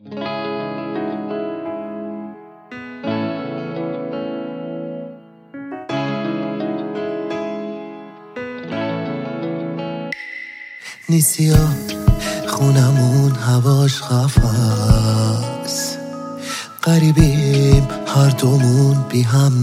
نیسیا خونمون هواش خفاست، غریبیم هر دومون بی هم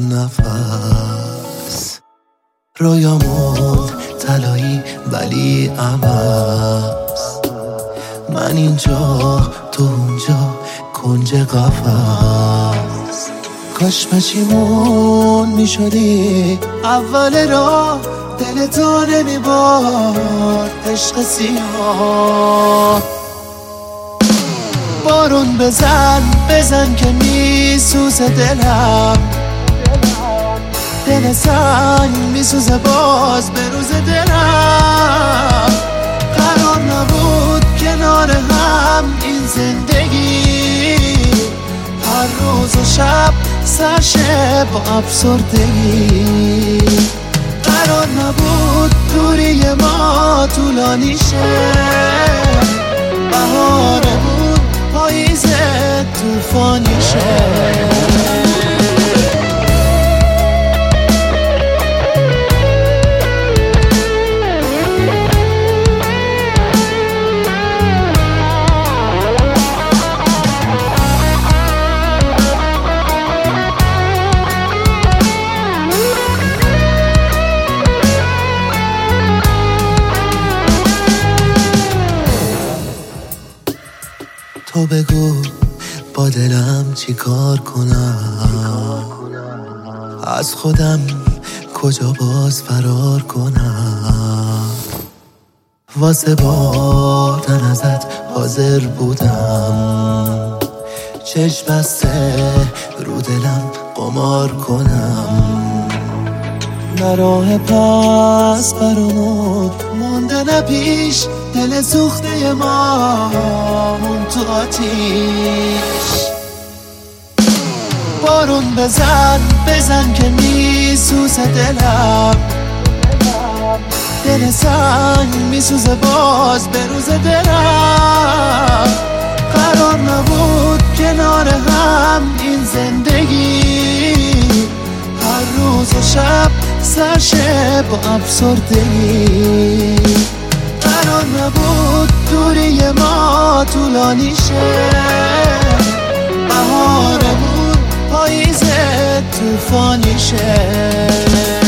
نفس، رویامون طلایی ولی عوض، من اینجا تو اونجا کنج قفس. کاش پشیمون میشدی اول راه، دل تو نمیبارد عشق سیاه. بارون بزن که میسوزه دلم، دل سنگ میسوزه باز به روز دلم. قرار نبود کنار هم این زندگی، هر روز و شب سرشه با افسردگی. قرار نبود دوری ما طولانی شه، بهارمون پاییز طوفانی شه. تو بگو با دلم چی کار کنم، از خودم کجا باز فرار کنم. واسه بردن ازت حاضر بودم، چشم بسته رو دلم قمار کنم. نه راه پس برامون مونده نه پیش، دل سوخته ما مون تو آتیش. بارون بزن که میسوزه دلم، دل سنگ میسوزه باز به روز دلم. قرار نبود کنار هم این زندگی، هر روز و شب سرشه با افسردگی. قرار نبود دوری ما طولانی شه، بهارمون پاییز طوفانی شه.